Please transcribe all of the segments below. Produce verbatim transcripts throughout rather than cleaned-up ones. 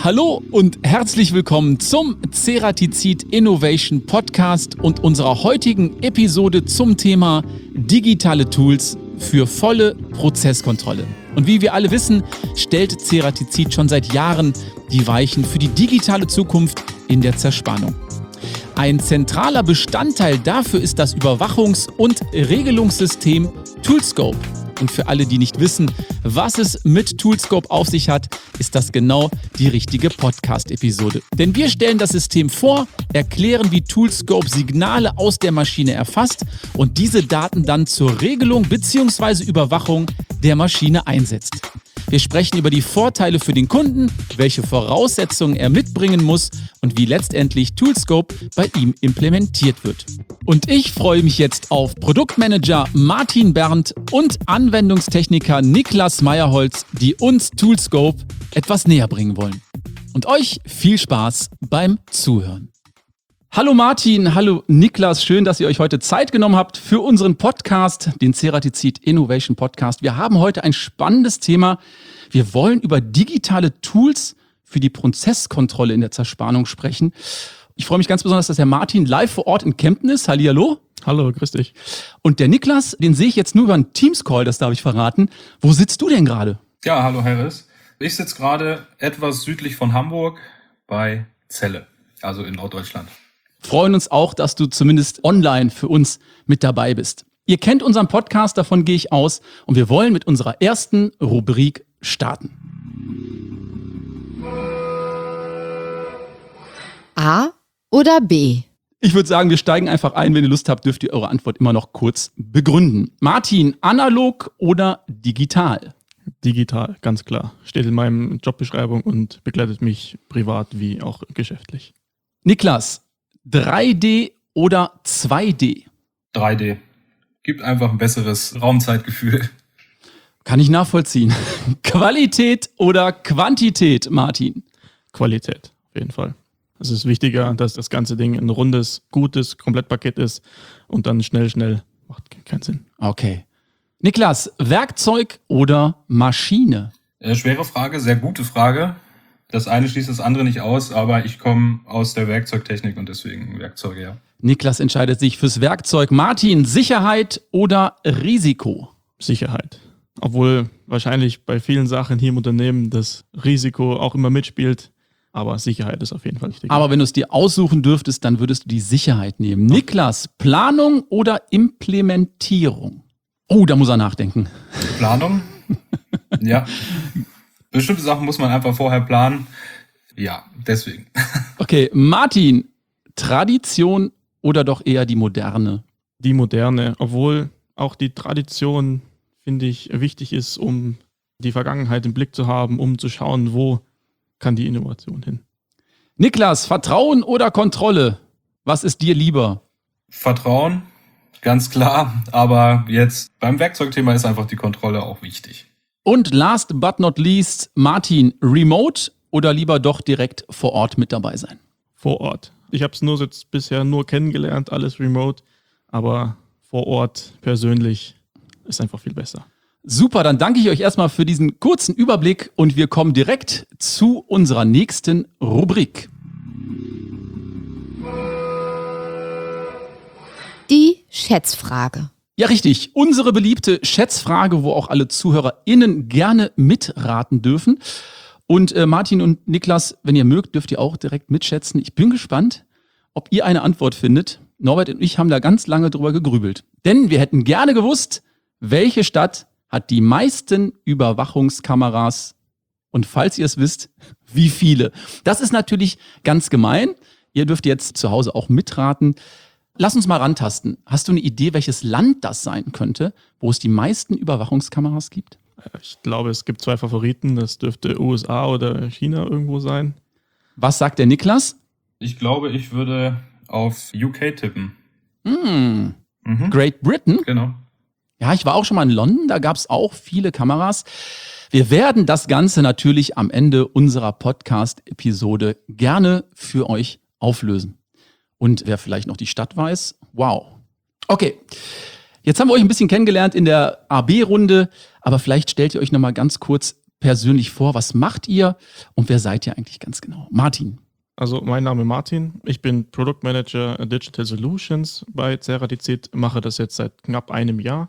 Hallo und herzlich willkommen zum Ceratizid Innovation Podcast und unserer heutigen Episode zum Thema digitale Tools für volle Prozesskontrolle. Und wie wir alle wissen, stellt Ceratizid schon seit Jahren die Weichen für die digitale Zukunft in der Zerspannung. Ein zentraler Bestandteil dafür ist das Überwachungs- und Regelungssystem Toolscope. Und für alle, die nicht wissen, was es mit Toolscope auf sich hat, ist das genau die richtige Podcast-Episode. Denn wir stellen das System vor, erklären, wie Toolscope Signale aus der Maschine erfasst und diese Daten dann zur Regelung bzw. Überwachung der Maschine einsetzt. Wir sprechen über die Vorteile für den Kunden, welche Voraussetzungen er mitbringen muss und wie letztendlich Toolscope bei ihm implementiert wird. Und ich freue mich jetzt auf Produktmanager Martin Berndt und Anwendungstechniker Niklas Meyerholz, die uns Toolscope etwas näher bringen wollen. Und euch viel Spaß beim Zuhören. Hallo Martin, hallo Niklas, schön, dass ihr euch heute Zeit genommen habt für unseren Podcast, den Ceratizid Innovation Podcast. Wir haben heute ein spannendes Thema. Wir wollen über digitale Tools für die Prozesskontrolle in der Zerspannung sprechen. Ich freue mich ganz besonders, dass der Martin live vor Ort in Kempten ist. Hallihallo. Hallo, grüß dich. Und der Niklas, den sehe ich jetzt nur über einen Teams-Call, das darf ich verraten. Wo sitzt du denn gerade? Ja, hallo Harris. Ich sitze gerade etwas südlich von Hamburg bei Celle, also in Norddeutschland. Freuen uns auch, dass du zumindest online für uns mit dabei bist. Ihr kennt unseren Podcast, davon gehe ich aus. Und wir wollen mit unserer ersten Rubrik starten. A oder B? Ich würde sagen, wir steigen einfach ein. Wenn ihr Lust habt, dürft ihr eure Antwort immer noch kurz begründen. Martin, analog oder digital? Digital, ganz klar. Steht in meinem Jobbeschreibung und begleitet mich privat wie auch geschäftlich. Niklas, drei D oder zwei D? drei D. Gibt einfach ein besseres Raumzeitgefühl. Kann ich nachvollziehen. Qualität oder Quantität, Martin? Qualität, auf jeden Fall. Es ist wichtiger, dass das ganze Ding ein rundes, gutes Komplettpaket ist und dann schnell, schnell macht keinen Sinn. Okay. Niklas, Werkzeug oder Maschine? Äh, schwere Frage, sehr gute Frage. Das eine schließt das andere nicht aus, aber ich komme aus der Werkzeugtechnik und deswegen Werkzeuge, ja. Niklas entscheidet sich fürs Werkzeug. Martin, Sicherheit oder Risiko? Sicherheit. Obwohl wahrscheinlich bei vielen Sachen hier im Unternehmen das Risiko auch immer mitspielt. Aber Sicherheit ist auf jeden Fall wichtig. Aber wenn du es dir aussuchen dürftest, dann würdest du die Sicherheit nehmen. Niklas, Planung oder Implementierung? Oh, da muss er nachdenken. Planung? Ja. Bestimmte Sachen muss man einfach vorher planen. Ja, deswegen. Okay, Martin, Tradition oder doch eher die Moderne? Die Moderne, obwohl auch die Tradition, finde ich, wichtig ist, um die Vergangenheit im Blick zu haben, um zu schauen, wo kann die Innovation hin. Niklas, Vertrauen oder Kontrolle? Was ist dir lieber? Vertrauen, ganz klar. Aber jetzt beim Werkzeugthema ist einfach die Kontrolle auch wichtig. Und last but not least, Martin, Remote oder lieber doch direkt vor Ort mit dabei sein? Vor Ort. Ich habe es nur jetzt bisher nur kennengelernt, alles remote, aber vor Ort persönlich ist einfach viel besser. Super, dann danke ich euch erstmal für diesen kurzen Überblick und wir kommen direkt zu unserer nächsten Rubrik. Die Schätzfrage. Ja, richtig. Unsere beliebte Schätzfrage, wo auch alle ZuhörerInnen gerne mitraten dürfen. Und äh, Martin und Niklas, wenn ihr mögt, dürft ihr auch direkt mitschätzen. Ich bin gespannt, ob ihr eine Antwort findet. Norbert und ich haben da ganz lange drüber gegrübelt. Denn wir hätten gerne gewusst, welche Stadt hat die meisten Überwachungskameras und falls ihr es wisst, wie viele. Das ist natürlich ganz gemein. Ihr dürft jetzt zu Hause auch mitraten. Lass uns mal rantasten. Hast du eine Idee, welches Land das sein könnte, wo es die meisten Überwachungskameras gibt? Ich glaube, es gibt zwei Favoriten. Das dürfte U S A oder China irgendwo sein. Was sagt der Niklas? Ich glaube, ich würde auf U K tippen. Hm. Mhm. Great Britain? Genau. Ja, ich war auch schon mal in London, da gab es auch viele Kameras. Wir werden das Ganze natürlich am Ende unserer Podcast-Episode gerne für euch auflösen. Und wer vielleicht noch die Stadt weiß, wow. Okay, jetzt haben wir euch ein bisschen kennengelernt in der A B-Runde, aber vielleicht stellt ihr euch noch mal ganz kurz persönlich vor. Was macht ihr und wer seid ihr eigentlich ganz genau? Martin. Also mein Name ist Martin, ich bin Product Manager Digital Solutions bei Ceratizid, mache das jetzt seit knapp einem Jahr.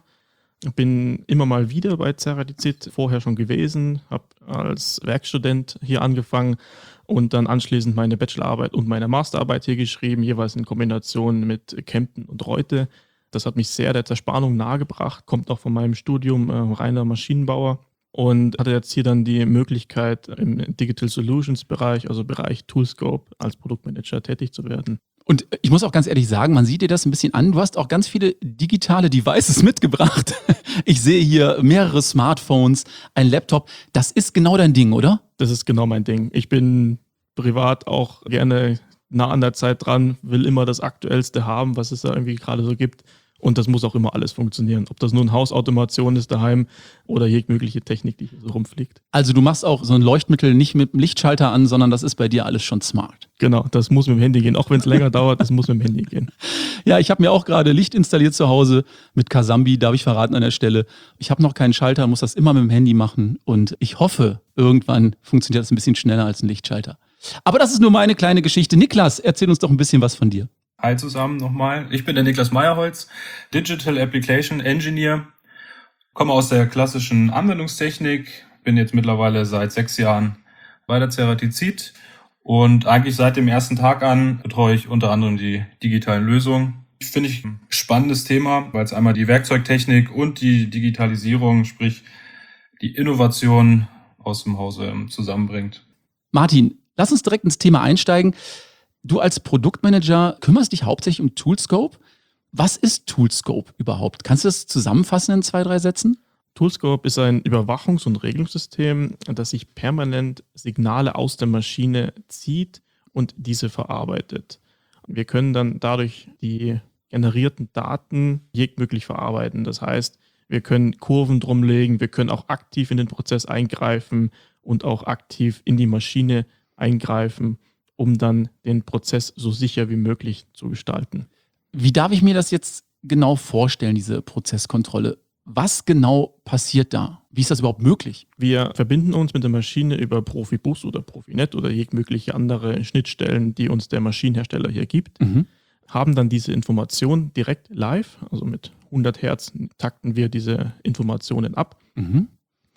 Bin immer mal wieder bei Ceratizid vorher schon gewesen, habe als Werkstudent hier angefangen und dann anschließend meine Bachelorarbeit und meine Masterarbeit hier geschrieben, jeweils in Kombination mit Kempten und Reute. Das hat mich sehr der Zerspannung nahegebracht, kommt auch von meinem Studium, äh, reiner Maschinenbauer. Und hatte jetzt hier dann die Möglichkeit, im Digital Solutions Bereich, also Bereich Toolscope, als Produktmanager tätig zu werden. Und ich muss auch ganz ehrlich sagen, man sieht dir das ein bisschen an, du hast auch ganz viele digitale Devices mitgebracht. Ich sehe hier mehrere Smartphones, ein Laptop. Das ist genau dein Ding, oder? Das ist genau mein Ding. Ich bin privat auch gerne nah an der Zeit dran, will immer das Aktuellste haben, was es da irgendwie gerade so gibt. Und das muss auch immer alles funktionieren. Ob das nun Hausautomation ist daheim oder jegliche Technik, die hier so rumfliegt. Also du machst auch so ein Leuchtmittel nicht mit dem Lichtschalter an, sondern das ist bei dir alles schon smart. Genau, das muss mit dem Handy gehen. Auch wenn es länger dauert, das muss mit dem Handy gehen. Ja, ich habe mir auch gerade Licht installiert zu Hause mit Casambi, darf ich verraten an der Stelle. Ich habe noch keinen Schalter, muss das immer mit dem Handy machen. Und ich hoffe, irgendwann funktioniert das ein bisschen schneller als ein Lichtschalter. Aber das ist nur meine kleine Geschichte. Niklas, erzähl uns doch ein bisschen was von dir. Hi zusammen nochmal. Ich bin der Niklas Meyerholz, Digital Application Engineer, komme aus der klassischen Anwendungstechnik, bin jetzt mittlerweile seit sechs Jahren bei der Ceratizid und eigentlich seit dem ersten Tag an betreue ich unter anderem die digitalen Lösungen. Finde ich ein spannendes Thema, weil es einmal die Werkzeugtechnik und die Digitalisierung, sprich die Innovation aus dem Hause zusammenbringt. Martin, lass uns direkt ins Thema einsteigen. Du als Produktmanager kümmerst dich hauptsächlich um Toolscope. Was ist Toolscope überhaupt? Kannst du das zusammenfassen in zwei, drei Sätzen? Toolscope ist ein Überwachungs- und Regelungssystem, das sich permanent Signale aus der Maschine zieht und diese verarbeitet. Wir können dann dadurch die generierten Daten jegmöglich verarbeiten. Das heißt, wir können Kurven drumlegen, wir können auch aktiv in den Prozess eingreifen und auch aktiv in die Maschine eingreifen, um dann den Prozess so sicher wie möglich zu gestalten. Wie darf ich mir das jetzt genau vorstellen, diese Prozesskontrolle? Was genau passiert da? Wie ist das überhaupt möglich? Wir verbinden uns mit der Maschine über Profibus oder Profinet oder jegliche andere Schnittstellen, die uns der Maschinenhersteller hier gibt, Mhm. haben dann diese Information direkt live, also mit hundert Hertz takten wir diese Informationen ab Mhm.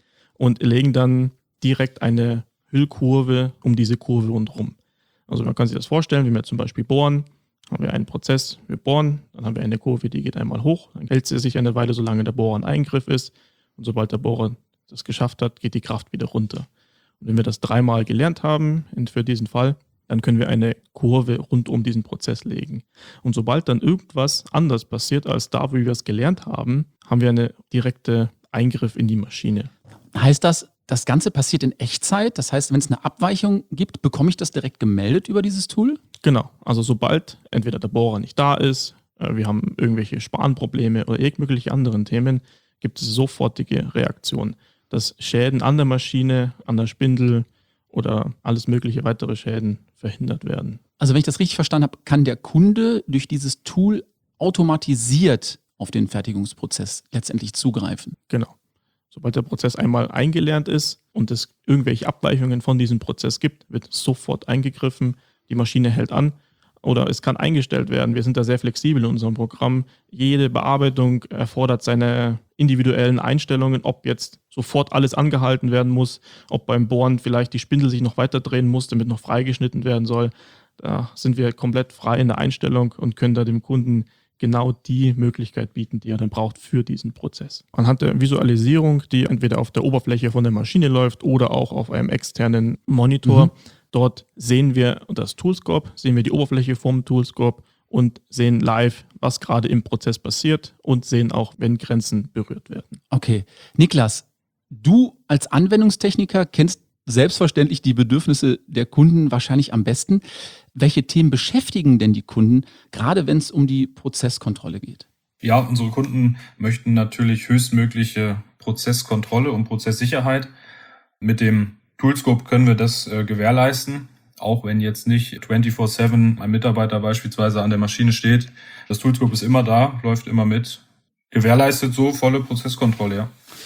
und legen dann direkt eine Hüllkurve um diese Kurve rundherum. Also man kann sich das vorstellen, wie wir zum Beispiel bohren, haben wir einen Prozess, wir bohren, dann haben wir eine Kurve, die geht einmal hoch, dann hält sie sich eine Weile, solange der Bohrer in Eingriff ist und sobald der Bohrer das geschafft hat, geht die Kraft wieder runter. Und wenn wir das dreimal gelernt haben für diesen Fall, dann können wir eine Kurve rund um diesen Prozess legen. Und sobald dann irgendwas anders passiert als da, wo wir es gelernt haben, haben wir einen direkten Eingriff in die Maschine. Heißt das, das Ganze passiert in Echtzeit? Das heißt, wenn es eine Abweichung gibt, bekomme ich das direkt gemeldet über dieses Tool? Genau, also sobald entweder der Bohrer nicht da ist, äh, wir haben irgendwelche Spanprobleme oder irgendwelche anderen Themen, gibt es sofortige Reaktion, dass Schäden an der Maschine, an der Spindel oder alles mögliche weitere Schäden verhindert werden. Also wenn ich das richtig verstanden habe, kann der Kunde durch dieses Tool automatisiert auf den Fertigungsprozess letztendlich zugreifen. Genau. Sobald der Prozess einmal eingelernt ist und es irgendwelche Abweichungen von diesem Prozess gibt, wird sofort eingegriffen, die Maschine hält an oder es kann eingestellt werden. Wir sind da sehr flexibel in unserem Programm. Jede Bearbeitung erfordert seine individuellen Einstellungen, ob jetzt sofort alles angehalten werden muss, ob beim Bohren vielleicht die Spindel sich noch weiter drehen muss, damit noch freigeschnitten werden soll. Da sind wir komplett frei in der Einstellung und können da dem Kunden genau die Möglichkeit bieten, die er dann braucht für diesen Prozess. Anhand der Visualisierung, die entweder auf der Oberfläche von der Maschine läuft oder auch auf einem externen Monitor, mhm. Dort sehen wir das Toolscope, sehen wir die Oberfläche vom Toolscope und sehen live, was gerade im Prozess passiert und sehen auch, wenn Grenzen berührt werden. Okay. Niklas, du als Anwendungstechniker kennst selbstverständlich die Bedürfnisse der Kunden wahrscheinlich am besten. Welche Themen beschäftigen denn die Kunden, gerade wenn es um die Prozesskontrolle geht? Ja, unsere Kunden möchten natürlich höchstmögliche Prozesskontrolle und Prozesssicherheit. Mit dem Toolscope können wir das äh, gewährleisten, auch wenn jetzt nicht vierundzwanzig sieben ein Mitarbeiter beispielsweise an der Maschine steht. Das Toolscope ist immer da, läuft immer mit, gewährleistet so volle Prozesskontrolle, ja.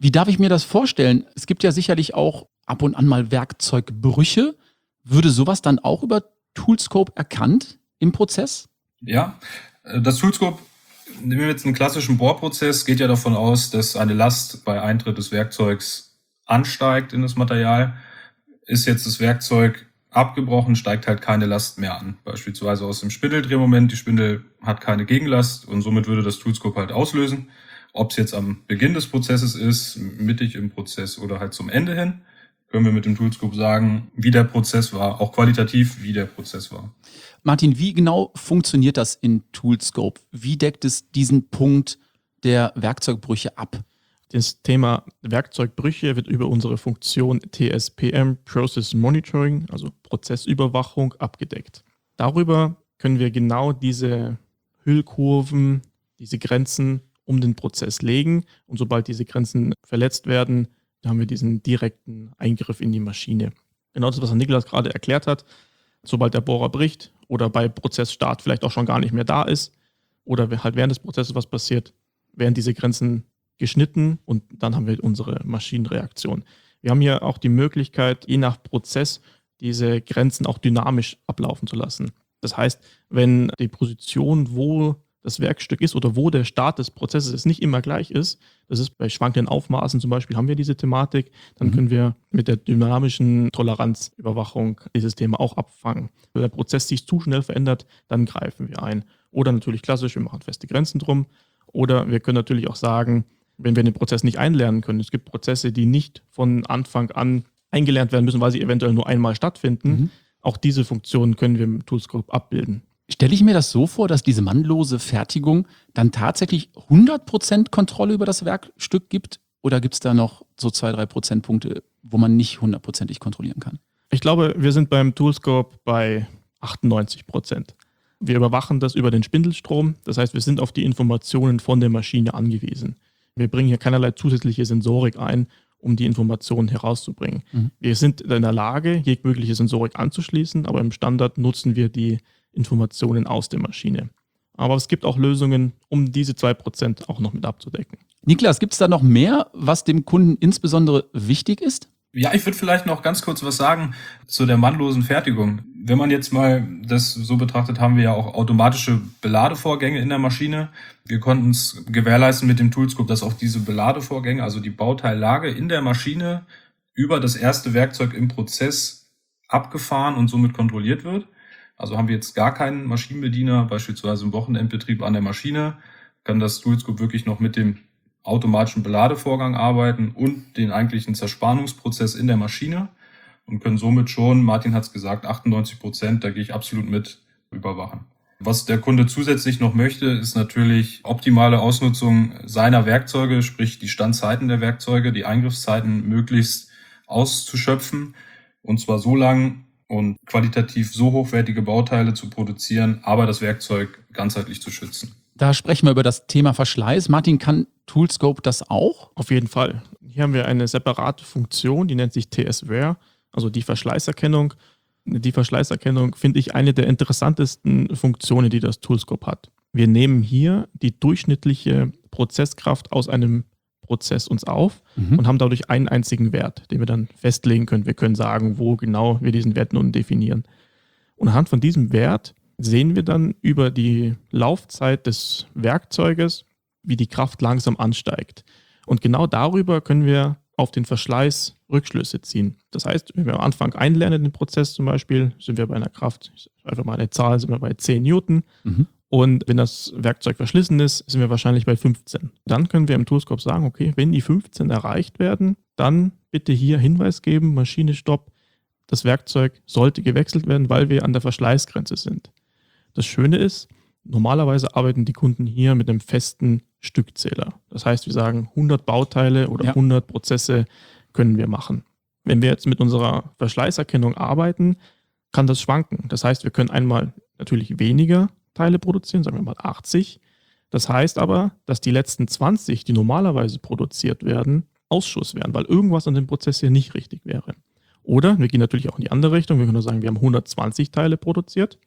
Wie darf ich mir das vorstellen? Es gibt ja sicherlich auch ab und an mal Werkzeugbrüche. Würde sowas dann auch über Toolscope erkannt im Prozess? Ja, das Toolscope, nehmen wir jetzt einen klassischen Bohrprozess, geht ja davon aus, dass eine Last bei Eintritt des Werkzeugs ansteigt in das Material. Ist jetzt das Werkzeug abgebrochen, steigt halt keine Last mehr an. Beispielsweise aus dem Spindeldrehmoment. Die Spindel hat keine Gegenlast und somit würde das Toolscope halt auslösen. Ob es jetzt am Beginn des Prozesses ist, mittig im Prozess oder halt zum Ende hin, können wir mit dem Toolscope sagen, wie der Prozess war, auch qualitativ, wie der Prozess war. Martin, wie genau funktioniert das in Toolscope? Wie deckt es diesen Punkt der Werkzeugbrüche ab? Das Thema Werkzeugbrüche wird über unsere Funktion T S P M, Process Monitoring, also Prozessüberwachung, abgedeckt. Darüber können wir genau diese Hüllkurven, diese Grenzen um den Prozess legen. Und sobald diese Grenzen verletzt werden, haben wir diesen direkten Eingriff in die Maschine. Genau das, was Niklas gerade erklärt hat. Sobald der Bohrer bricht oder bei Prozessstart vielleicht auch schon gar nicht mehr da ist oder halt während des Prozesses was passiert, werden diese Grenzen geschnitten und dann haben wir unsere Maschinenreaktion. Wir haben hier auch die Möglichkeit, je nach Prozess diese Grenzen auch dynamisch ablaufen zu lassen. Das heißt, wenn die Position, wo das Werkstück ist oder wo der Start des Prozesses ist, nicht immer gleich ist, das ist bei schwankenden Aufmaßen zum Beispiel, haben wir diese Thematik, dann mhm. können wir mit der dynamischen Toleranzüberwachung dieses Thema auch abfangen. Wenn der Prozess sich zu schnell verändert, dann greifen wir ein. Oder natürlich klassisch, wir machen feste Grenzen drum. Oder wir können natürlich auch sagen, wenn wir den Prozess nicht einlernen können, es gibt Prozesse, die nicht von Anfang an eingelernt werden müssen, weil sie eventuell nur einmal stattfinden. Mhm. Auch diese Funktionen können wir im Toolscope abbilden. Stelle ich mir das so vor, dass diese mannlose Fertigung dann tatsächlich hundert Prozent Kontrolle über das Werkstück gibt? Oder gibt es da noch so zwei, drei Prozentpunkte, wo man nicht hundertprozentig kontrollieren kann? Ich glaube, wir sind beim Toolscope bei achtundneunzig Prozent. Wir überwachen das über den Spindelstrom. Das heißt, wir sind auf die Informationen von der Maschine angewiesen. Wir bringen hier keinerlei zusätzliche Sensorik ein, um die Informationen herauszubringen. Mhm. Wir sind in der Lage, jegliche Sensorik anzuschließen, aber im Standard nutzen wir die Informationen aus der Maschine. Aber es gibt auch Lösungen, um diese zwei Prozent auch noch mit abzudecken. Niklas, gibt es da noch mehr, was dem Kunden insbesondere wichtig ist? Ja, ich würde vielleicht noch ganz kurz was sagen zu der mannlosen Fertigung. Wenn man jetzt mal das so betrachtet, haben wir ja auch automatische Beladevorgänge in der Maschine. Wir konnten es gewährleisten mit dem Toolscope, dass auch diese Beladevorgänge, also die Bauteillage in der Maschine über das erste Werkzeug im Prozess abgefahren und somit kontrolliert wird. Also haben wir jetzt gar keinen Maschinenbediener, beispielsweise im Wochenendbetrieb an der Maschine, kann das Toolscope wirklich noch mit dem automatischen Beladevorgang arbeiten und den eigentlichen Zerspannungsprozess in der Maschine und können somit schon, Martin hat es gesagt, achtundneunzig Prozent, da gehe ich absolut mit, überwachen. Was der Kunde zusätzlich noch möchte, ist natürlich optimale Ausnutzung seiner Werkzeuge, sprich die Standzeiten der Werkzeuge, die Eingriffszeiten möglichst auszuschöpfen und zwar so lang und qualitativ so hochwertige Bauteile zu produzieren, aber das Werkzeug ganzheitlich zu schützen. Da sprechen wir über das Thema Verschleiß. Martin, kann Toolscope das auch? Auf jeden Fall. Hier haben wir eine separate Funktion, die nennt sich T S-Wear, also die Verschleißerkennung. Die Verschleißerkennung finde ich eine der interessantesten Funktionen, die das Toolscope hat. Wir nehmen hier die durchschnittliche Prozesskraft aus einem Prozess uns auf mhm. und haben dadurch einen einzigen Wert, den wir dann festlegen können. Wir können sagen, wo genau wir diesen Wert nun definieren. Und anhand von diesem Wert sehen wir dann über die Laufzeit des Werkzeuges, wie die Kraft langsam ansteigt. Und genau darüber können wir auf den Verschleiß Rückschlüsse ziehen. Das heißt, wenn wir am Anfang einlernen den Prozess zum Beispiel, sind wir bei einer Kraft, einfach mal eine Zahl, sind wir bei zehn Newton. Mhm. Und wenn das Werkzeug verschlissen ist, sind wir wahrscheinlich bei fünfzehn. Dann können wir im Toolscope sagen, okay, wenn die fünfzehn erreicht werden, dann bitte hier Hinweis geben, Maschine Stopp, das Werkzeug sollte gewechselt werden, weil wir an der Verschleißgrenze sind. Das Schöne ist, normalerweise arbeiten die Kunden hier mit einem festen Stückzähler. Das heißt, wir sagen, hundert Bauteile oder ja. hundert Prozesse können wir machen. Wenn wir jetzt mit unserer Verschleißerkennung arbeiten, kann das schwanken. Das heißt, wir können einmal natürlich weniger Teile produzieren, sagen wir mal achtzig. Das heißt aber, dass die letzten zwanzig, die normalerweise produziert werden, Ausschuss wären, weil irgendwas an dem Prozess hier nicht richtig wäre. Oder wir gehen natürlich auch in die andere Richtung. Wir können nur sagen, wir haben hundertzwanzig Teile produziert,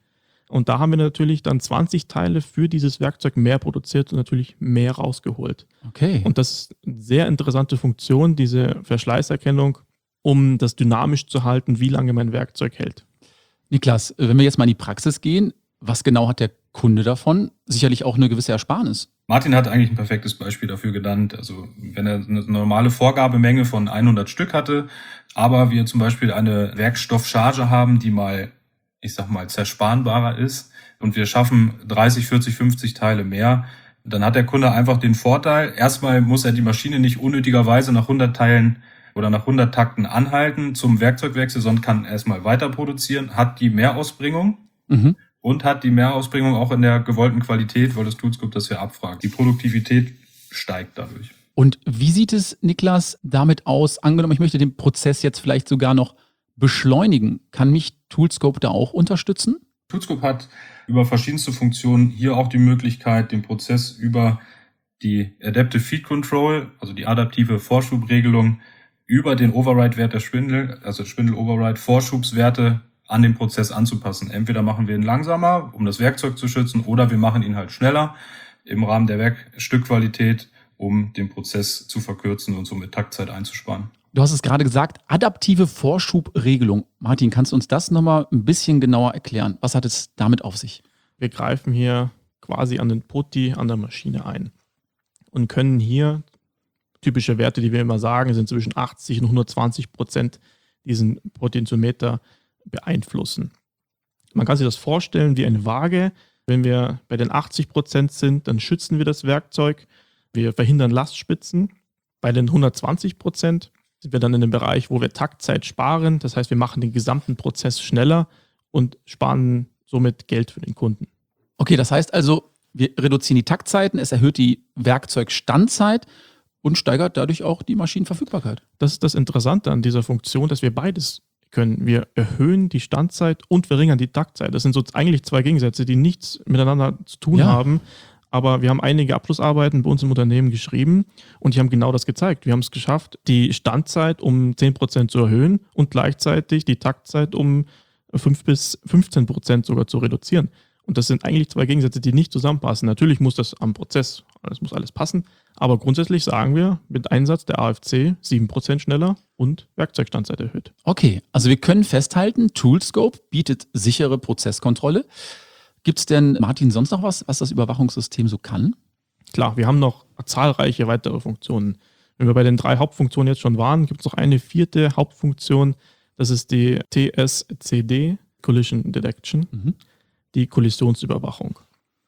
Und da haben wir natürlich dann zwanzig Teile für dieses Werkzeug mehr produziert und natürlich mehr rausgeholt. Okay. Und das ist eine sehr interessante Funktion, diese Verschleißerkennung, um das dynamisch zu halten, wie lange mein Werkzeug hält. Niklas, wenn wir jetzt mal in die Praxis gehen, was genau hat der Kunde davon? Sicherlich auch eine gewisse Ersparnis. Martin hat eigentlich ein perfektes Beispiel dafür genannt. Also wenn er eine normale Vorgabemenge von hundert Stück hatte, aber wir zum Beispiel eine Werkstoffcharge haben, die mal, ich sag mal, zersparenbarer ist und wir schaffen dreißig, vierzig, fünfzig Teile mehr, dann hat der Kunde einfach den Vorteil, erstmal muss er die Maschine nicht unnötigerweise nach hundert Teilen oder nach hundert Takten anhalten zum Werkzeugwechsel, sondern kann erstmal weiter produzieren, hat die Mehrausbringung. Mhm. Und hat die Mehrausbringung auch in der gewollten Qualität, weil das Toolscope das ja abfragt. Die Produktivität steigt dadurch. Und wie sieht es, Niklas, damit aus? Angenommen, ich möchte den Prozess jetzt vielleicht sogar noch beschleunigen. Kann mich Toolscope da auch unterstützen? Toolscope hat über verschiedenste Funktionen hier auch die Möglichkeit, den Prozess über die Adaptive Feed Control, also die adaptive Vorschubregelung, über den Override-Wert der Spindel, also Spindel-Override-Vorschubswerte, an den Prozess anzupassen. Entweder machen wir ihn langsamer, um das Werkzeug zu schützen, oder wir machen ihn halt schneller im Rahmen der Werkstückqualität, um den Prozess zu verkürzen und somit Taktzeit einzusparen. Du hast es gerade gesagt, adaptive Vorschubregelung. Martin, kannst du uns das nochmal ein bisschen genauer erklären? Was hat es damit auf sich? Wir greifen hier quasi an den Putty an der Maschine ein und können hier typische Werte, die wir immer sagen, sind zwischen achtzig und hundertzwanzig Prozent diesen Potentiometer beeinflussen. Man kann sich das vorstellen wie eine Waage. Wenn wir bei den achtzig Prozent sind, dann schützen wir das Werkzeug. Wir verhindern Lastspitzen. Bei den hundertzwanzig Prozent sind wir dann in dem Bereich, wo wir Taktzeit sparen. Das heißt, wir machen den gesamten Prozess schneller und sparen somit Geld für den Kunden. Okay, das heißt also, wir reduzieren die Taktzeiten, es erhöht die Werkzeugstandzeit und steigert dadurch auch die Maschinenverfügbarkeit. Das ist das Interessante an dieser Funktion, dass wir beides können. Wir erhöhen die Standzeit und verringern die Taktzeit. Das sind so eigentlich zwei Gegensätze, die nichts miteinander zu tun Ja. haben. Aber wir haben einige Abschlussarbeiten bei uns im Unternehmen geschrieben und die haben genau das gezeigt. Wir haben es geschafft, die Standzeit um zehn Prozent zu erhöhen und gleichzeitig die Taktzeit um fünf bis fünfzehn Prozent sogar zu reduzieren. Und das sind eigentlich zwei Gegensätze, die nicht zusammenpassen. Natürlich muss das am Prozess, das muss alles passen, aber grundsätzlich sagen wir, mit Einsatz der A F C sieben Prozent schneller und Werkzeugstandzeit erhöht. Okay, also wir können festhalten, Toolscope bietet sichere Prozesskontrolle. Gibt es denn, Martin, sonst noch was, was das Überwachungssystem so kann? Klar, wir haben noch zahlreiche weitere Funktionen. Wenn wir bei den drei Hauptfunktionen jetzt schon waren, gibt es noch eine vierte Hauptfunktion, das ist die T S C D, Collision Detection, Mhm. die Kollisionsüberwachung.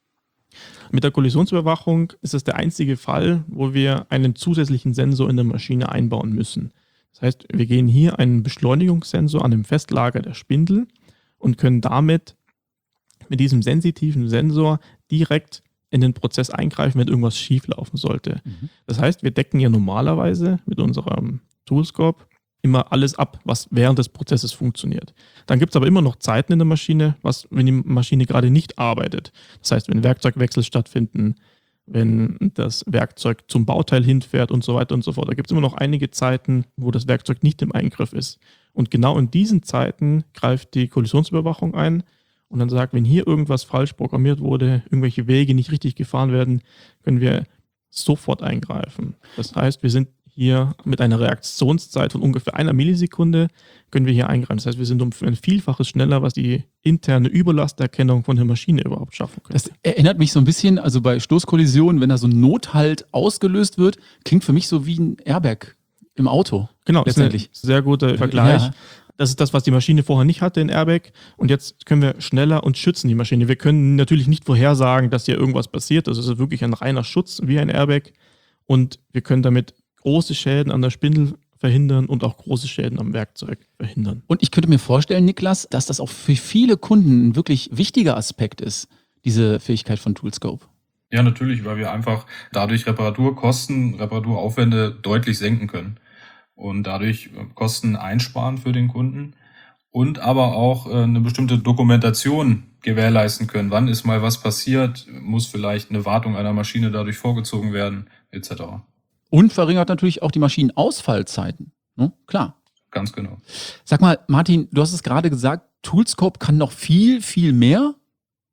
Mit der Kollisionsüberwachung ist es der einzige Fall, wo wir einen zusätzlichen Sensor in der Maschine einbauen müssen. Das heißt, wir gehen hier einen Beschleunigungssensor an dem Festlager der Spindel und können damit mit diesem sensitiven Sensor direkt in den Prozess eingreifen, wenn irgendwas schief laufen sollte. Mhm. Das heißt, wir decken ja normalerweise mit unserem Toolscope immer alles ab, was während des Prozesses funktioniert. Dann gibt es aber immer noch Zeiten in der Maschine, was, wenn die Maschine gerade nicht arbeitet. Das heißt, wenn Werkzeugwechsel stattfinden, wenn das Werkzeug zum Bauteil hinfährt und so weiter und so fort. Da gibt es immer noch einige Zeiten, wo das Werkzeug nicht im Eingriff ist. Und genau in diesen Zeiten greift die Kollisionsüberwachung ein und dann sagt, wenn hier irgendwas falsch programmiert wurde, irgendwelche Wege nicht richtig gefahren werden, können wir sofort eingreifen. Das heißt, wir sind hier mit einer Reaktionszeit von ungefähr einer Millisekunde können wir hier eingreifen. Das heißt, wir sind um ein Vielfaches schneller, was die interne Überlasterkennung von der Maschine überhaupt schaffen können. Das erinnert mich so ein bisschen, also bei Stoßkollisionen, wenn da so ein Nothalt ausgelöst wird, klingt für mich so wie ein Airbag im Auto. Genau, letztendlich. ist ein sehr guter Vergleich. Ja. Das ist das, was die Maschine vorher nicht hatte, in Airbag. Und jetzt können wir schneller und schützen die Maschine. Wir können natürlich nicht vorhersagen, dass hier irgendwas passiert. Das ist wirklich ein reiner Schutz wie ein Airbag. Und wir können damit große Schäden an der Spindel verhindern und auch große Schäden am Werkzeug verhindern. Und ich könnte mir vorstellen, Niklas, dass das auch für viele Kunden ein wirklich wichtiger Aspekt ist, diese Fähigkeit von Toolscope. Ja, natürlich, weil wir einfach dadurch Reparaturkosten, Reparaturaufwände deutlich senken können und dadurch Kosten einsparen für den Kunden und aber auch eine bestimmte Dokumentation gewährleisten können. Wann ist mal was passiert? Muss vielleicht eine Wartung einer Maschine dadurch vorgezogen werden, et cetera. Und verringert natürlich auch die Maschinenausfallzeiten. Ne? Klar. Ganz genau. Sag mal, Martin, du hast es gerade gesagt, Toolscope kann noch viel, viel mehr.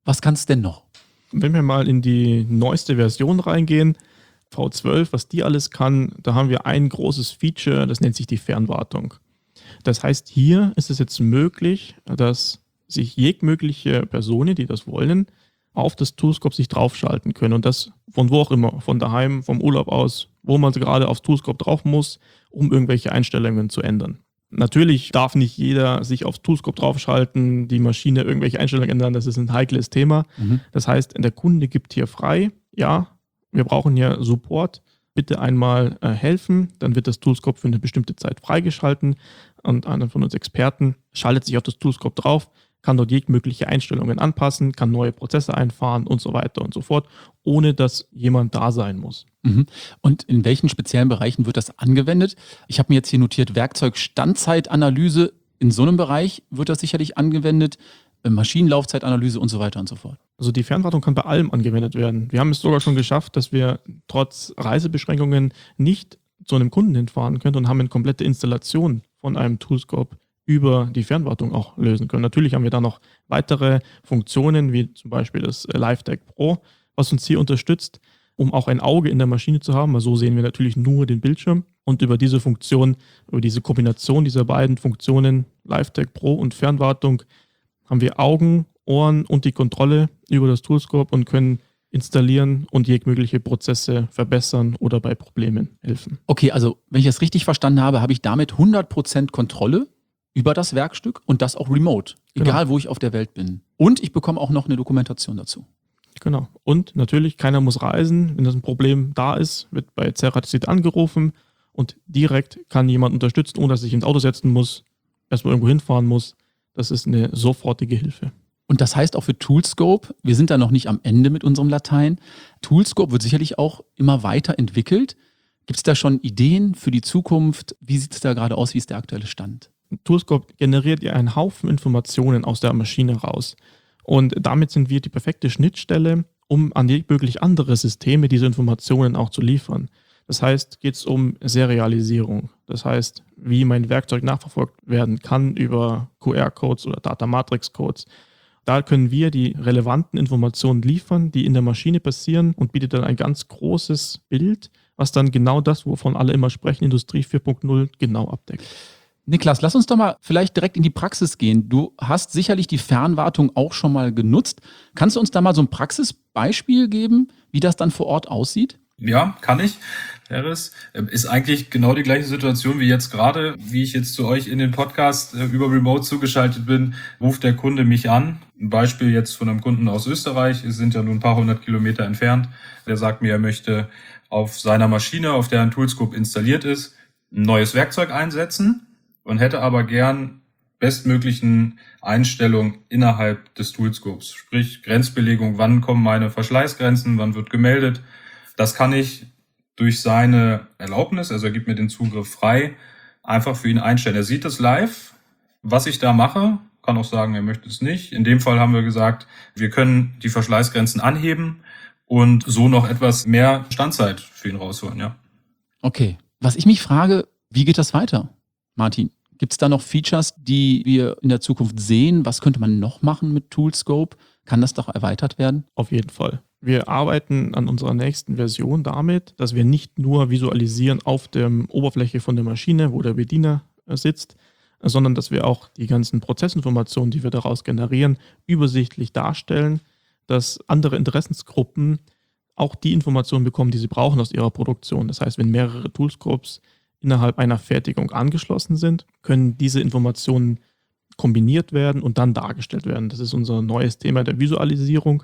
Was kann es denn noch? Wenn wir mal in die neueste Version reingehen, V zwölf, was die alles kann, da haben wir ein großes Feature, das nennt sich die Fernwartung. Das heißt, hier ist es jetzt möglich, dass sich jegliche Personen, die das wollen, auf das Toolscope sich draufschalten können. Und das von wo auch immer, von daheim, vom Urlaub aus, wo man gerade aufs Toolscope drauf muss, um irgendwelche Einstellungen zu ändern. Natürlich darf nicht jeder sich aufs Toolscope draufschalten, die Maschine irgendwelche Einstellungen ändern, das ist ein heikles Thema. Mhm. Das heißt, der Kunde gibt hier frei, ja, wir brauchen hier Support, bitte einmal äh, helfen, dann wird das Toolscope für eine bestimmte Zeit freigeschalten und einer von uns Experten schaltet sich auf das Toolscope drauf, kann dort jegliche Einstellungen anpassen, kann neue Prozesse einfahren und so weiter und so fort, ohne dass jemand da sein muss. Mhm. Und in welchen speziellen Bereichen wird das angewendet? Ich habe mir jetzt hier notiert, Werkzeug-Standzeitanalyse, in so einem Bereich wird das sicherlich angewendet, Maschinenlaufzeitanalyse und so weiter und so fort. Also die Fernwartung kann bei allem angewendet werden. Wir haben es sogar schon geschafft, dass wir trotz Reisebeschränkungen nicht zu einem Kunden hinfahren können und haben eine komplette Installation von einem Toolscope über die Fernwartung auch lösen können. Natürlich haben wir da noch weitere Funktionen, wie zum Beispiel das LiveTech Pro, was uns hier unterstützt, um auch ein Auge in der Maschine zu haben, weil so sehen wir natürlich nur den Bildschirm. Und über diese Funktion, über diese Kombination dieser beiden Funktionen, LiveTech Pro und Fernwartung, haben wir Augen, Ohren und die Kontrolle über das Toolscope und können installieren und jegliche Prozesse verbessern oder bei Problemen helfen. Okay, also wenn ich das richtig verstanden habe, habe ich damit hundert Prozent Kontrolle über das Werkstück und das auch remote, egal genau, wo ich auf der Welt bin. Und ich bekomme auch noch eine Dokumentation dazu. Genau. Und natürlich, keiner muss reisen. Wenn das ein Problem da ist, wird bei Ceratizid angerufen und direkt kann jemand unterstützen, ohne dass ich ins Auto setzen muss, erstmal irgendwo hinfahren muss. Das ist eine sofortige Hilfe. Und das heißt auch für Toolscope, wir sind da noch nicht am Ende mit unserem Latein. Toolscope wird sicherlich auch immer weiter entwickelt. Gibt es da schon Ideen für die Zukunft? Wie sieht es da gerade aus? Wie ist der aktuelle Stand? Toolscope generiert ja einen Haufen Informationen aus der Maschine raus. Und damit sind wir die perfekte Schnittstelle, um an jegliche andere Systeme diese Informationen auch zu liefern. Das heißt, geht es um Serialisierung. Das heißt, wie mein Werkzeug nachverfolgt werden kann über Q R-Codes oder Data-Matrix-Codes. Da können wir die relevanten Informationen liefern, die in der Maschine passieren und bietet dann ein ganz großes Bild, was dann genau das, wovon alle immer sprechen, Industrie vier Punkt null, genau abdeckt. Niklas, lass uns doch mal vielleicht direkt in die Praxis gehen. Du hast sicherlich die Fernwartung auch schon mal genutzt. Kannst du uns da mal so ein Praxisbeispiel geben, wie das dann vor Ort aussieht? Ja, kann ich. Harris, ist eigentlich genau die gleiche Situation wie jetzt gerade, wie ich jetzt zu euch in den Podcast über Remote zugeschaltet bin, ruft der Kunde mich an. Ein Beispiel jetzt von einem Kunden aus Österreich, es sind ja nur ein paar hundert Kilometer entfernt. Der sagt mir, er möchte auf seiner Maschine, auf der ein Toolscope installiert ist, ein neues Werkzeug einsetzen und hätte aber gern bestmöglichen Einstellungen innerhalb des Toolscopes. Sprich, Grenzbelegung, wann kommen meine Verschleißgrenzen, wann wird gemeldet. Das kann ich durch seine Erlaubnis, also er gibt mir den Zugriff frei, einfach für ihn einstellen. Er sieht es live, was ich da mache, kann auch sagen, er möchte es nicht. In dem Fall haben wir gesagt, wir können die Verschleißgrenzen anheben und so noch etwas mehr Standzeit für ihn rausholen, ja. Okay, was ich mich frage, wie geht das weiter, Martin? Gibt es da noch Features, die wir in der Zukunft sehen? Was könnte man noch machen mit Toolscope? Kann das doch erweitert werden? Auf jeden Fall. Wir arbeiten an unserer nächsten Version damit, dass wir nicht nur visualisieren auf der Oberfläche von der Maschine, wo der Bediener sitzt, sondern dass wir auch die ganzen Prozessinformationen, die wir daraus generieren, übersichtlich darstellen, dass andere Interessensgruppen auch die Informationen bekommen, die sie brauchen aus ihrer Produktion. Das heißt, wenn mehrere Toolscopes innerhalb einer Fertigung angeschlossen sind, können diese Informationen kombiniert werden und dann dargestellt werden. Das ist unser neues Thema der Visualisierung,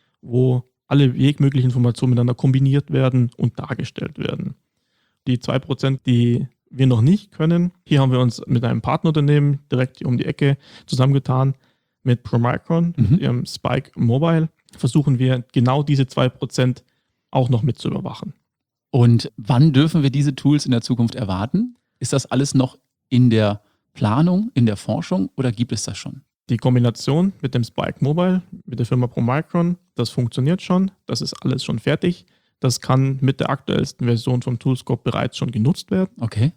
wo alle jeglichen Informationen miteinander kombiniert werden und dargestellt werden. Die zwei Prozent, die wir noch nicht können, hier haben wir uns mit einem Partnerunternehmen direkt hier um die Ecke zusammengetan. Mit Promicron, mhm. mit ihrem Spike Mobile, versuchen wir genau diese zwei Prozent auch noch mit zu überwachen. Und wann dürfen wir diese Tools in der Zukunft erwarten? Ist das alles noch in der Planung, in der Forschung oder gibt es das schon? Die Kombination mit dem Spike Mobile, mit der Firma Promicron, das funktioniert schon. Das ist alles schon fertig. Das kann mit der aktuellsten Version vom Toolscope bereits schon genutzt werden. Okay.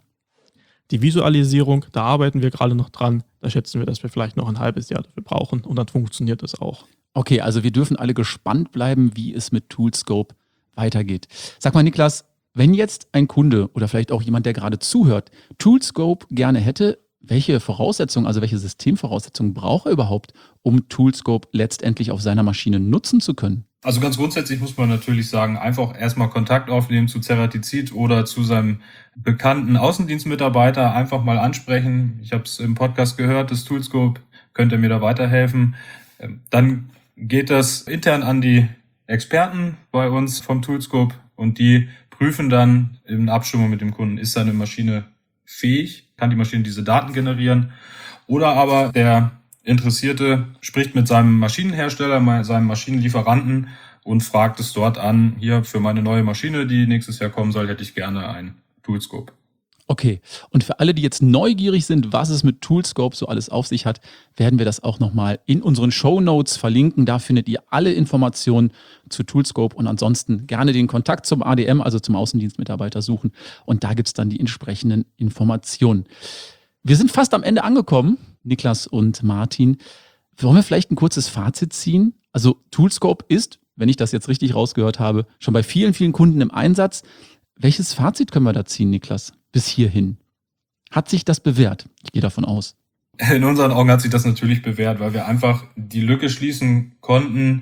Die Visualisierung, da arbeiten wir gerade noch dran. Da schätzen wir, dass wir vielleicht noch ein halbes Jahr dafür brauchen und dann funktioniert das auch. Okay, also wir dürfen alle gespannt bleiben, wie es mit Toolscope weitergeht. Sag mal, Niklas, wenn jetzt ein Kunde oder vielleicht auch jemand, der gerade zuhört, Toolscope gerne hätte, welche Voraussetzungen, also welche Systemvoraussetzungen braucht er überhaupt, um Toolscope letztendlich auf seiner Maschine nutzen zu können? Also ganz grundsätzlich muss man natürlich sagen, einfach erstmal Kontakt aufnehmen zu Ceratizid oder zu seinem bekannten Außendienstmitarbeiter, einfach mal ansprechen. Ich habe es im Podcast gehört, das Toolscope, könnt ihr mir da weiterhelfen? Dann geht das intern an die Experten bei uns vom Toolscope und die prüfen dann in Abstimmung mit dem Kunden, ist seine Maschine fähig, kann die Maschine diese Daten generieren, oder aber der Interessierte spricht mit seinem Maschinenhersteller, seinem Maschinenlieferanten und fragt es dort an, hier für meine neue Maschine, die nächstes Jahr kommen soll, hätte ich gerne ein Toolscope. Okay, und für alle, die jetzt neugierig sind, was es mit Toolscope so alles auf sich hat, werden wir das auch nochmal in unseren Shownotes verlinken. Da findet ihr alle Informationen zu Toolscope und ansonsten gerne den Kontakt zum A D M, also zum Außendienstmitarbeiter, suchen. Und da gibt es dann die entsprechenden Informationen. Wir sind fast am Ende angekommen, Niklas und Martin. Wollen wir vielleicht ein kurzes Fazit ziehen? Also Toolscope ist, wenn ich das jetzt richtig rausgehört habe, schon bei vielen, vielen Kunden im Einsatz. Welches Fazit können wir da ziehen, Niklas? Bis hierhin. Hat sich das bewährt? Ich gehe davon aus. In unseren Augen hat sich das natürlich bewährt, weil wir einfach die Lücke schließen konnten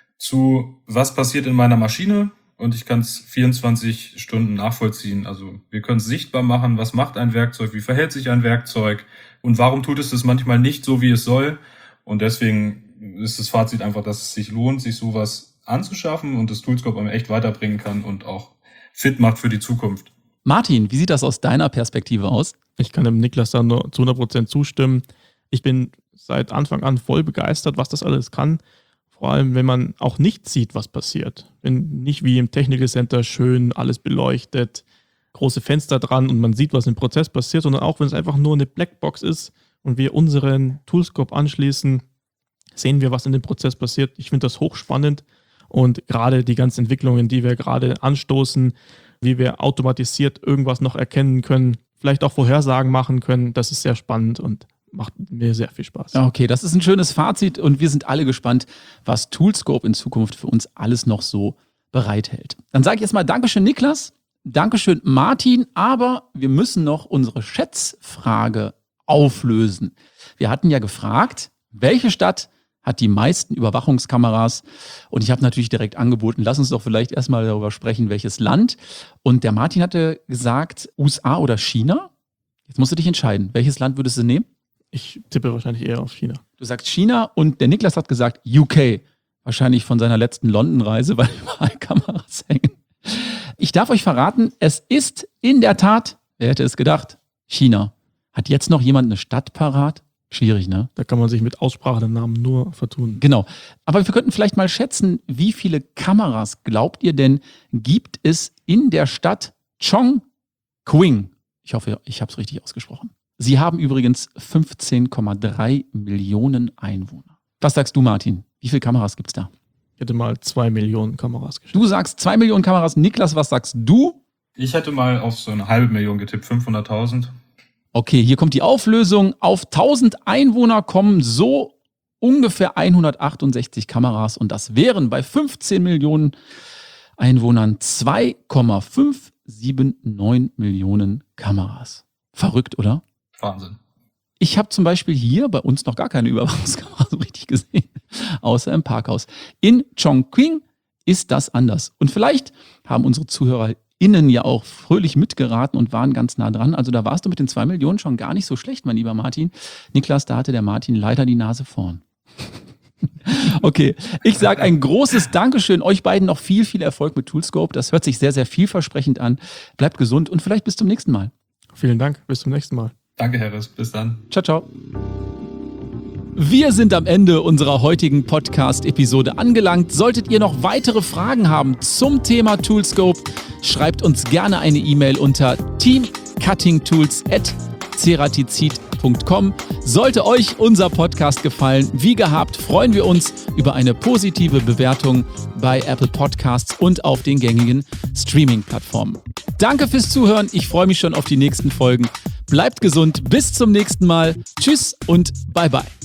zu, was passiert in meiner Maschine, und ich kann es vierundzwanzig Stunden nachvollziehen. Also wir können es sichtbar machen, was macht ein Werkzeug, wie verhält sich ein Werkzeug und warum tut es das manchmal nicht so, wie es soll. Und deswegen ist das Fazit einfach, dass es sich lohnt, sich sowas anzuschaffen und das Toolscope einem echt weiterbringen kann und auch fit macht für die Zukunft. Martin, wie sieht das aus deiner Perspektive aus? Ich kann dem Niklas da nur zu hundert Prozent zustimmen. Ich bin seit Anfang an voll begeistert, was das alles kann. Vor allem, wenn man auch nicht sieht, was passiert. Wenn nicht wie im Technical Center schön alles beleuchtet, große Fenster dran und man sieht, was im Prozess passiert, sondern auch, wenn es einfach nur eine Blackbox ist und wir unseren Toolscope anschließen, sehen wir, was in dem Prozess passiert. Ich finde das hochspannend und gerade die ganzen Entwicklungen, die wir gerade anstoßen, wie wir automatisiert irgendwas noch erkennen können, vielleicht auch Vorhersagen machen können, das ist sehr spannend und macht mir sehr viel Spaß. Okay, das ist ein schönes Fazit und wir sind alle gespannt, was Toolscope in Zukunft für uns alles noch so bereithält. Dann sage ich jetzt mal Dankeschön, Niklas, Dankeschön, Martin, aber wir müssen noch unsere Schätzfrage auflösen. Wir hatten ja gefragt, welche Stadt hat die meisten Überwachungskameras? Und ich habe natürlich direkt angeboten, lass uns doch vielleicht erstmal darüber sprechen, welches Land. Und der Martin hatte gesagt, U S A oder China. Jetzt musst du dich entscheiden. Welches Land würdest du nehmen? Ich tippe wahrscheinlich eher auf China. Du sagst China und der Niklas hat gesagt U K. Wahrscheinlich von seiner letzten London-Reise, weil überall Kameras hängen. Ich darf euch verraten, es ist in der Tat, wer hätte es gedacht, China. Hat jetzt noch jemand eine Stadt parat? Schwierig, ne? Da kann man sich mit Aussprache der Namen nur vertun. Genau. Aber wir könnten vielleicht mal schätzen, wie viele Kameras, glaubt ihr denn, gibt es in der Stadt Chongqing? Ich hoffe, ich habe es richtig ausgesprochen. Sie haben übrigens fünfzehn Komma drei Millionen Einwohner. Was sagst du, Martin? Wie viele Kameras gibt es da? Ich hätte mal zwei Millionen Kameras geschätzt. Du sagst zwei Millionen Kameras. Niklas, was sagst du? Ich hätte mal auf so eine halbe Million getippt, fünfhunderttausend. Okay, hier kommt die Auflösung. Auf tausend Einwohner kommen so ungefähr hundertachtundsechzig Kameras und das wären bei fünfzehn Millionen Einwohnern zwei Komma fünf sieben neun Millionen Kameras. Verrückt, oder? Wahnsinn. Ich habe zum Beispiel hier bei uns noch gar keine Überwachungskamera so richtig gesehen, außer im Parkhaus. In Chongqing ist das anders. Und vielleicht haben unsere ZuhörerInnen ja auch fröhlich mitgeraten und waren ganz nah dran. Also da warst du mit den zwei Millionen schon gar nicht so schlecht, mein lieber Martin. Niklas, da hatte der Martin leider die Nase vorn. Okay, ich sage ein großes Dankeschön. Euch beiden noch viel, viel Erfolg mit Toolscope. Das hört sich sehr, sehr vielversprechend an. Bleibt gesund und vielleicht bis zum nächsten Mal. Vielen Dank, bis zum nächsten Mal. Danke, Harris. Bis dann. Ciao, ciao. Wir sind am Ende unserer heutigen Podcast-Episode angelangt. Solltet ihr noch weitere Fragen haben zum Thema Toolscope, schreibt uns gerne eine E-Mail unter teamcuttingtools at ceratizid punkt com. Sollte euch unser Podcast gefallen, wie gehabt, freuen wir uns über eine positive Bewertung bei Apple Podcasts und auf den gängigen Streaming-Plattformen. Danke fürs Zuhören. Ich freue mich schon auf die nächsten Folgen. Bleibt gesund. Bis zum nächsten Mal. Tschüss und bye bye.